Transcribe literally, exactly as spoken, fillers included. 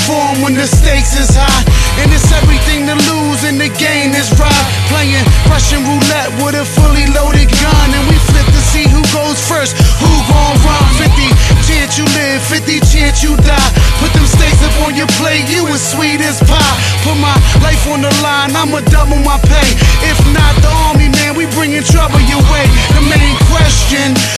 perform when the stakes is high. And it's everything to lose and the game is right. Playing Russian roulette with a fully loaded gun, and we flip to see who goes first, who gon' run. Fifty chance you live, fifty chance you die. Put them stakes up on your plate, you as sweet as pie. Put my life on the line, I'ma double my pay. If not the army, man, we bringing trouble your way. The main question